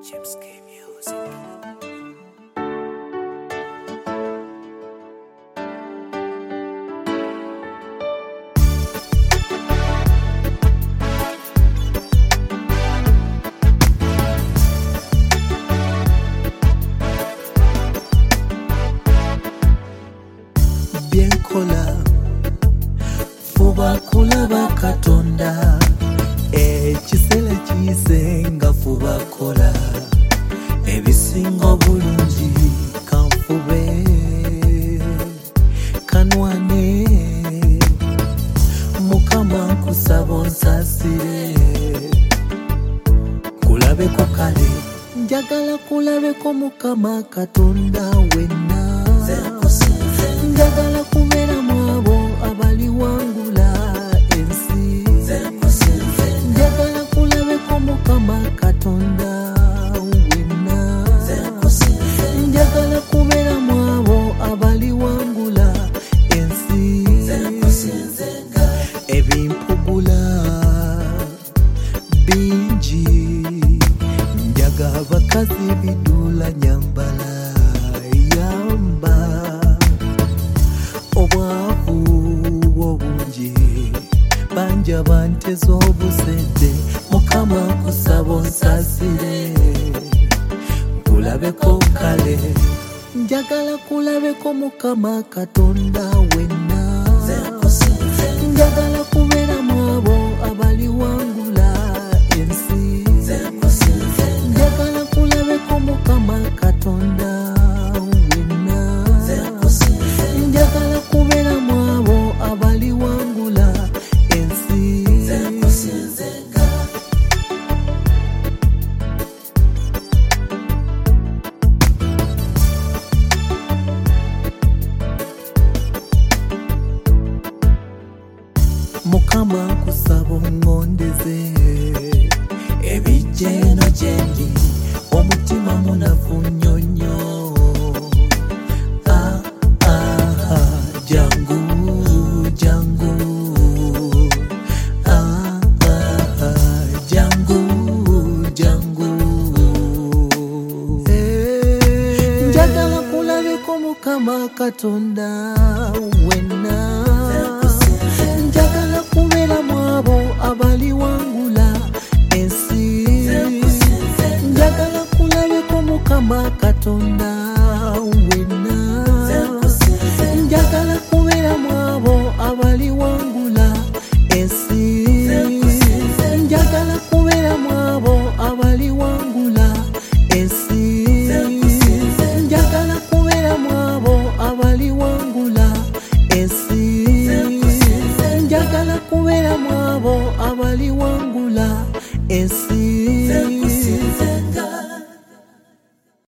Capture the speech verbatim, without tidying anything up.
Chips K Music. Bien kola fuba kulaba Katonda ekiseera kiyise nga fuba kola ebisinga obulungi kanfube kanwane Mukama nkusaba onsasire kulabeko kale njagala kulabeko Mukama Katonda wenna njagala kubeera mu abo abali wangula ensi njagala kulabeko Mukama Katonda wenna njagala kubeera mu abo abali wangula ensi ebimpugula bingi njaga abakazi bidula nyambala yamba obwavu obungi banja banteza obusente Mukama nkusaba onsasire kulabeko kale njagala kulabeko Mukama Katonda wenna njagala kubeera mu abo abali wangula ensi njagala kulabeko Mukama Katonda wenna njagala kubeera mu abo abali wangula ensi Mukama nkusaba ongondeze ebijeno gyendi omutima munafu nnyonnyo ah, ah, ah, jangu jangu ah, ah, ah, jangu jangu hey. Njagala kulabeko Mukama Katonda wenna njagala kubeera mu abo abali wangula ensi njagala kulabeko Mukama Katonda wenna njagala kubeera mu abo abali wangula ensi njagala kubeera mu abo abali wangula ensi njagala kubeera mu abo abali wangula ensi njagala kubeera mu abo abali wangula ensi